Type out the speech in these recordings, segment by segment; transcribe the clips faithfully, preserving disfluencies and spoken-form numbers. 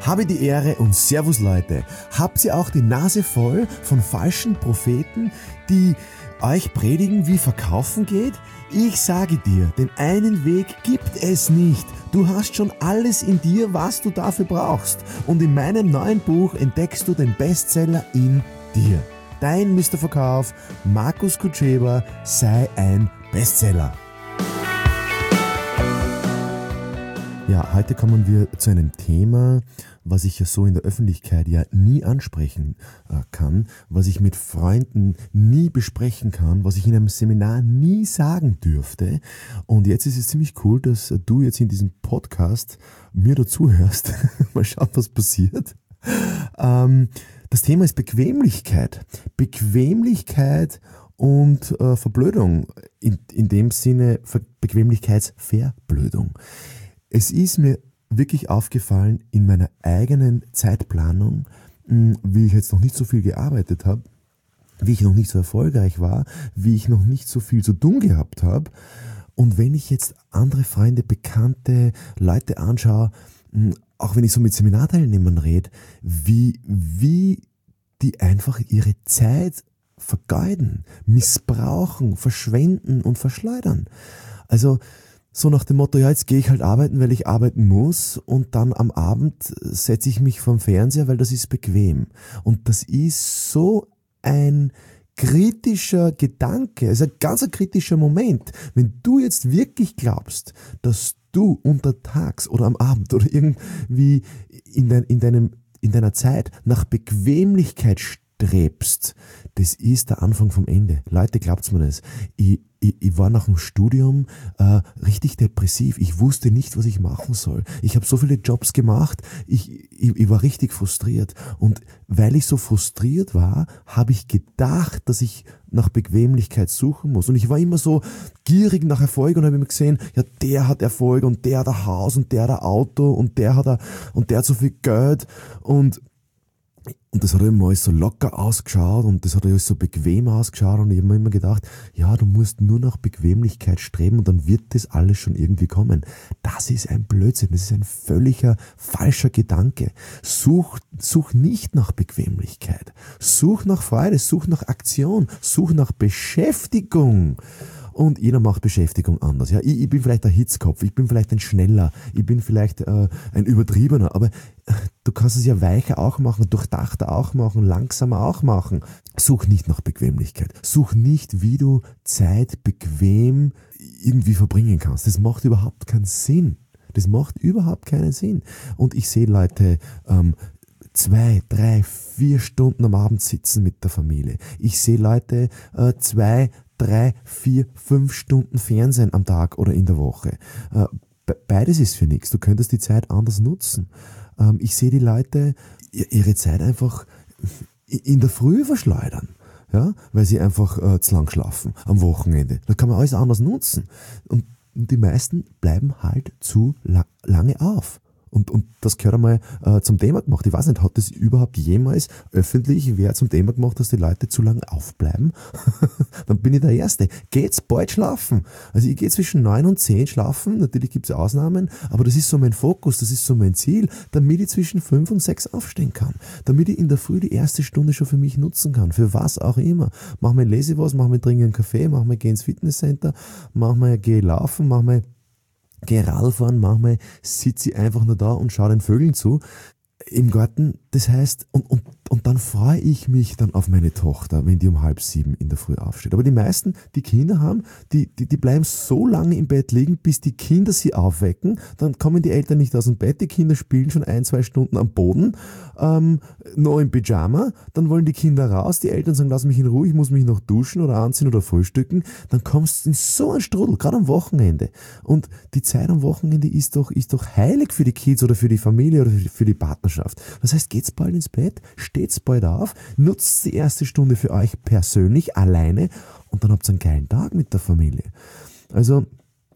Habe die Ehre und Servus Leute. Habt ihr auch die Nase voll von falschen Propheten, die euch predigen, wie Verkaufen geht? Ich sage dir, den einen Weg gibt es nicht. Du hast schon alles in dir, was du dafür brauchst. Und in meinem neuen Buch entdeckst du den Bestseller in dir. Dein Mister Verkauf, Markus Kutscheba, sei ein Bestseller. Ja, heute kommen wir zu einem Thema, was ich ja so in der Öffentlichkeit ja nie ansprechen äh, kann, was ich mit Freunden nie besprechen kann, was ich in einem Seminar nie sagen dürfte. Und jetzt ist es ziemlich cool, dass du jetzt in diesem Podcast mir dazuhörst. Mal schauen, was passiert. Ähm, das Thema ist Bequemlichkeit. Bequemlichkeit und äh, Verblödung. In, in dem Sinne Ver- Bequemlichkeitsverblödung. Es ist mir wirklich aufgefallen in meiner eigenen Zeitplanung, wie ich jetzt noch nicht so viel gearbeitet habe, wie ich noch nicht so erfolgreich war, wie ich noch nicht so viel zu tun gehabt habe. Und wenn ich jetzt andere Freunde, Bekannte, Leute anschaue, auch wenn ich so mit Seminarteilnehmern rede, wie, wie die einfach ihre Zeit vergeuden, missbrauchen, verschwenden und verschleudern. Also so nach dem Motto, ja, jetzt gehe ich halt arbeiten, weil ich arbeiten muss, und dann am Abend setze ich mich vorm Fernseher, weil das ist bequem. Und das ist so ein kritischer Gedanke, also ein ganz ein kritischer Moment. Wenn du jetzt wirklich glaubst, dass du untertags oder am Abend oder irgendwie in, dein, in, deinem, in deiner Zeit nach Bequemlichkeit strebst, das ist der Anfang vom Ende. Leute, glaubt's mir das. Ich, ich, ich war nach dem Studium äh, richtig depressiv. Ich wusste nicht, was ich machen soll. Ich habe so viele Jobs gemacht, ich, ich, ich war richtig frustriert. Und weil ich so frustriert war, habe ich gedacht, dass ich nach Bequemlichkeit suchen muss. Und ich war immer so gierig nach Erfolg und habe immer gesehen, ja, der hat Erfolg und der hat ein Haus und der hat ein Auto und der hat, ein, und der hat so viel Geld. Und Und das hat immer alles so locker ausgeschaut und das hat alles so bequem ausgeschaut, und ich habe mir immer gedacht, ja, du musst nur nach Bequemlichkeit streben und dann wird das alles schon irgendwie kommen. Das ist ein Blödsinn, das ist ein völliger falscher Gedanke. Such, such nicht nach Bequemlichkeit, such nach Freude, such nach Aktion, such nach Beschäftigung. Und jeder macht Beschäftigung anders. Ja, ich, ich bin vielleicht ein Hitzkopf, ich bin vielleicht ein Schneller, ich bin vielleicht äh, ein Übertriebener, aber äh, du kannst es ja weicher auch machen, durchdachter auch machen, langsamer auch machen. Such nicht nach Bequemlichkeit. Such nicht, wie du Zeit bequem irgendwie verbringen kannst. Das macht überhaupt keinen Sinn. Das macht überhaupt keinen Sinn. Und ich sehe Leute, ähm, zwei, drei, vier Stunden am Abend sitzen mit der Familie. Ich sehe Leute, äh, zwei, drei, vier, fünf Stunden Fernsehen am Tag oder in der Woche. Äh, beides ist für nichts. Du könntest die Zeit anders nutzen. Ähm, ich sehe die Leute ihre Zeit einfach in der Früh verschleudern, ja, weil sie einfach äh, zu lang schlafen am Wochenende. Da kann man alles anders nutzen. Und, und die meisten bleiben halt zu la- lange auf. Und, und das gehört einmal äh, zum Thema gemacht. Ich weiß nicht, hat das überhaupt jemals öffentlich wer zum Thema gemacht, dass die Leute zu lange aufbleiben? Dann bin ich der Erste. Geht's bald schlafen? Also ich gehe zwischen neun und zehn schlafen, natürlich gibt's Ausnahmen, aber das ist so mein Fokus, das ist so mein Ziel, damit ich zwischen fünf und sechs aufstehen kann. Damit ich in der Früh die erste Stunde schon für mich nutzen kann, für was auch immer. Mach mal lese was, mach mal trinke einen Kaffee, mach mal geh ins Fitnesscenter, mach mal geh laufen, mach mal geh Radfahren, manchmal sitze ich einfach nur da und schaue den Vögeln zu im Garten. Das heißt, und, und, und dann freue ich mich dann auf meine Tochter, wenn die um halb sieben in der Früh aufsteht. Aber die meisten, die Kinder haben, die, die, die bleiben so lange im Bett liegen, bis die Kinder sie aufwecken. Dann kommen die Eltern nicht aus dem Bett, die Kinder spielen schon ein, zwei Stunden am Boden, ähm, noch im Pyjama. Dann wollen die Kinder raus, die Eltern sagen, lass mich in Ruhe, ich muss mich noch duschen oder anziehen oder frühstücken. Dann kommst du in so einen Strudel, gerade am Wochenende. Und die Zeit am Wochenende ist doch, ist doch heilig für die Kids oder für die Familie oder für die Partnerschaft. Das heißt, geht's bald ins Bett, steht's bald auf, nutzt die erste Stunde für euch persönlich, alleine, und dann habt ihr einen geilen Tag mit der Familie. Also,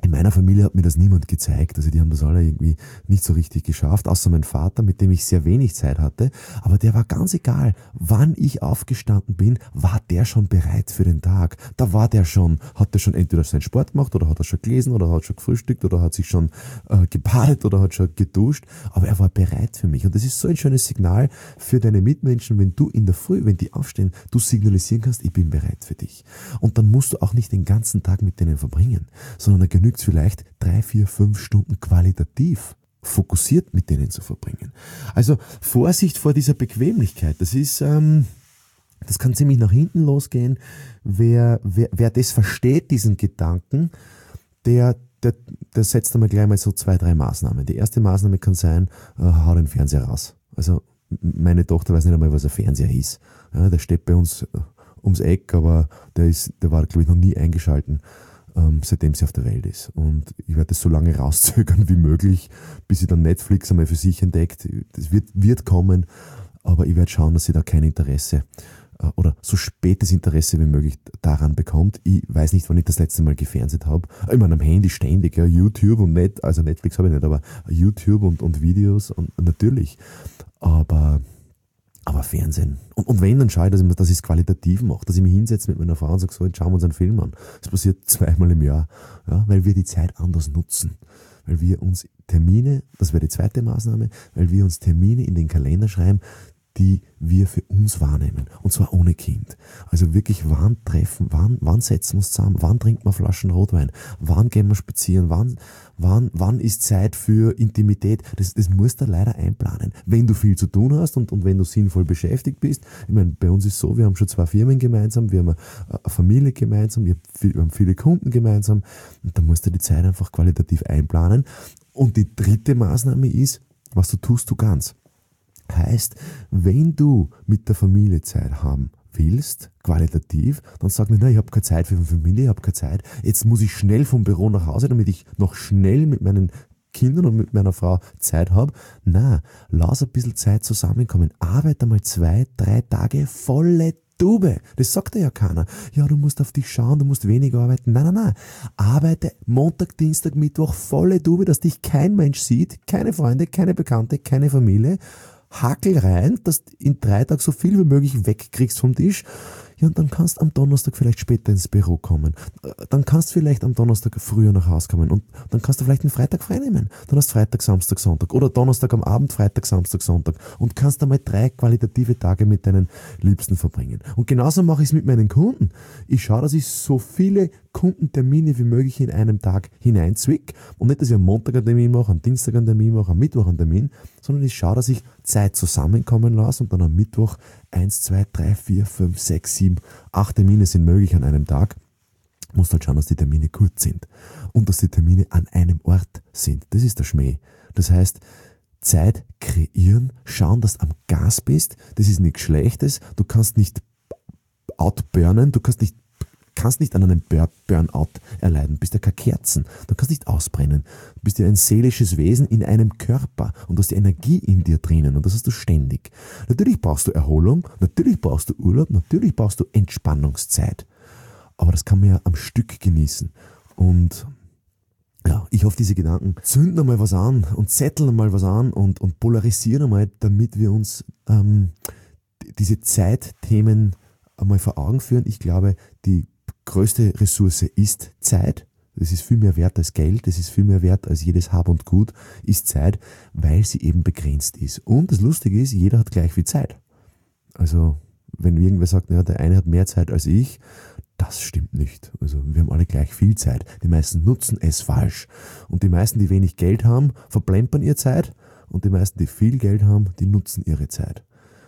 In meiner Familie hat mir das niemand gezeigt, also die haben das alle irgendwie nicht so richtig geschafft, außer mein Vater, mit dem ich sehr wenig Zeit hatte, aber der war ganz egal, wann ich aufgestanden bin, war der schon bereit für den Tag. Da war der schon, hat der schon entweder seinen Sport gemacht oder hat er schon gelesen oder hat schon gefrühstückt oder hat sich schon äh, gebadet oder hat schon geduscht, aber er war bereit für mich und das ist so ein schönes Signal für deine Mitmenschen, wenn du in der Früh, wenn die aufstehen, du signalisieren kannst, ich bin bereit für dich. Und dann musst du auch nicht den ganzen Tag mit denen verbringen, sondern da genügt vielleicht drei, vier, fünf Stunden qualitativ fokussiert mit denen zu verbringen. Also Vorsicht vor dieser Bequemlichkeit. Das ist, ähm, das kann ziemlich nach hinten losgehen. Wer, wer, wer das versteht, diesen Gedanken, der, der, der setzt einmal gleich mal so zwei, drei Maßnahmen. Die erste Maßnahme kann sein, äh, hau den Fernseher raus. Also meine Tochter weiß nicht einmal, was ein Fernseher ist. Ja, der steht bei uns ums Eck, aber der ist, der war, glaube ich, noch nie eingeschalten, ähm, seitdem sie auf der Welt ist. Und ich werde das so lange rauszögern wie möglich, bis sie dann Netflix einmal für sich entdeckt. Das wird, wird kommen, aber ich werde schauen, dass sie da kein Interesse äh, oder so spätes Interesse wie möglich daran bekommt. Ich weiß nicht, wann ich das letzte Mal gefernseht habe. Ich meine, am Handy ständig, ja, YouTube und Net, also Netflix habe ich nicht, aber YouTube und, und Videos und natürlich. Aber Aber Fernsehen. Und, und wenn, dann schaue ich, dass ich, dass ich es qualitativ mache, dass ich mich hinsetze mit meiner Frau und sage, so, jetzt schauen wir uns einen Film an. Das passiert zweimal im Jahr, ja, weil wir die Zeit anders nutzen. Weil wir uns Termine, das wäre die zweite Maßnahme, weil wir uns Termine in den Kalender schreiben, die wir für uns wahrnehmen. Und zwar ohne Kind. Also wirklich, wann treffen, wann, wann setzen wir uns zusammen, wann trinken wir Flaschen Rotwein, wann gehen wir spazieren, wann, wann, wann ist Zeit für Intimität. Das, das musst du leider einplanen. Wenn du viel zu tun hast und, und wenn du sinnvoll beschäftigt bist. Ich meine, bei uns ist so, wir haben schon zwei Firmen gemeinsam, wir haben eine, eine Familie gemeinsam, wir haben viele Kunden gemeinsam. Und da musst du die Zeit einfach qualitativ einplanen. Und die dritte Maßnahme ist, was du tust, du ganz. Heißt, wenn du mit der Familie Zeit haben willst, qualitativ, dann sag nicht, nein, ich habe keine Zeit für meine Familie, ich habe keine Zeit, jetzt muss ich schnell vom Büro nach Hause, damit ich noch schnell mit meinen Kindern und mit meiner Frau Zeit habe. Nein, lass ein bisschen Zeit zusammenkommen. Arbeite mal zwei, drei Tage volle Tube. Das sagt dir ja keiner. Ja, du musst auf dich schauen, du musst weniger arbeiten. Nein, nein, nein. Arbeite Montag, Dienstag, Mittwoch volle Tube, dass dich kein Mensch sieht, keine Freunde, keine Bekannte, keine Familie. Hackel rein, dass du in drei Tagen so viel wie möglich wegkriegst vom Tisch. Ja, und dann kannst du am Donnerstag vielleicht später ins Büro kommen. Dann kannst du vielleicht am Donnerstag früher nach Hause kommen und dann kannst du vielleicht einen Freitag frei nehmen. Dann hast du Freitag, Samstag, Sonntag oder Donnerstag am Abend, Freitag, Samstag, Sonntag und kannst einmal drei qualitative Tage mit deinen Liebsten verbringen. Und genauso mache ich es mit meinen Kunden. Ich schaue, dass ich so viele Kundentermine wie möglich in einem Tag hineinzwick und nicht, dass ich am Montag einen Termin mache, am Dienstag einen Termin mache, am Mittwoch einen Termin, sondern ich schaue, dass ich Zeit zusammenkommen lasse und dann am Mittwoch eins, zwei, drei, vier, fünf, sechs, sieben, acht Termine sind möglich an einem Tag. Du musst halt schauen, dass die Termine kurz sind und dass die Termine an einem Ort sind. Das ist der Schmäh. Das heißt, Zeit kreieren, schauen, dass du am Gas bist. Das ist nichts Schlechtes. Du kannst nicht outburnen, du kannst nicht kannst nicht an einem Burnout erleiden, du bist ja keine Kerzen, du kannst nicht ausbrennen, du bist ja ein seelisches Wesen in einem Körper und du hast die Energie in dir drinnen und das hast du ständig. Natürlich brauchst du Erholung, natürlich brauchst du Urlaub, natürlich brauchst du Entspannungszeit, aber das kann man ja am Stück genießen und ja, ich hoffe, diese Gedanken zünden einmal was an und zetteln einmal was an und, und polarisieren einmal, damit wir uns ähm, diese Zeitthemen einmal vor Augen führen. Ich glaube, die größte Ressource ist Zeit. Das ist viel mehr wert als Geld, das ist viel mehr wert als jedes Hab und Gut, ist Zeit, weil sie eben begrenzt ist. Und das Lustige ist, jeder hat gleich viel Zeit. Also, wenn irgendwer sagt, ja, der eine hat mehr Zeit als ich, das stimmt nicht. Also, wir haben alle gleich viel Zeit. Die meisten nutzen es falsch. Und die meisten, die wenig Geld haben, verplempern ihre Zeit. Und die meisten, die viel Geld haben, die nutzen ihre Zeit.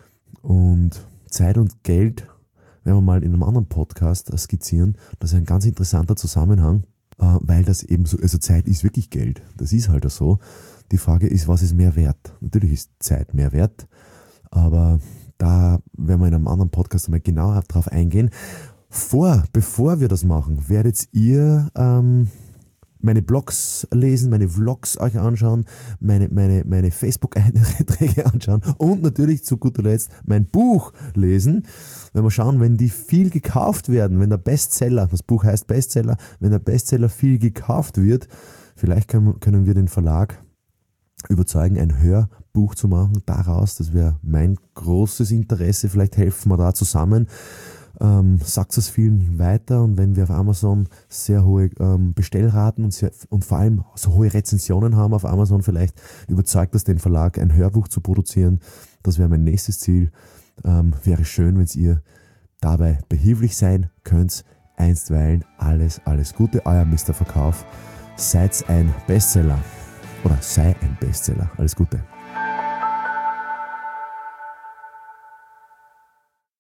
Und Zeit und Geld werden wir mal in einem anderen Podcast skizzieren. Das ist ein ganz interessanter Zusammenhang, weil das eben so, also Zeit ist wirklich Geld. Das ist halt so. Die Frage ist, was ist mehr wert? Natürlich ist Zeit mehr wert, aber da werden wir in einem anderen Podcast einmal genauer drauf eingehen. Vor, bevor wir das machen, werdet ihr ähm, meine Blogs lesen, meine Vlogs euch anschauen, meine, meine, meine Facebook-Einträge anschauen und natürlich zu guter Letzt mein Buch lesen. Wenn wir schauen, wenn die viel gekauft werden, wenn der Bestseller, das Buch heißt Bestseller, wenn der Bestseller viel gekauft wird, vielleicht können, können wir den Verlag überzeugen, ein Hörbuch zu machen daraus. Das wäre mein großes Interesse. Vielleicht helfen wir da zusammen. Ähm, sagt es vielen weiter, und wenn wir auf Amazon sehr hohe ähm, Bestellraten und, sehr, und vor allem so hohe Rezensionen haben auf Amazon, vielleicht überzeugt das den Verlag, ein Hörbuch zu produzieren. Das wäre mein nächstes Ziel. Ähm, wäre schön, wenn ihr dabei behilflich sein könnt. Einstweilen alles, alles Gute, euer Mister Verkauf. Seid ein Bestseller oder sei ein Bestseller. Alles Gute.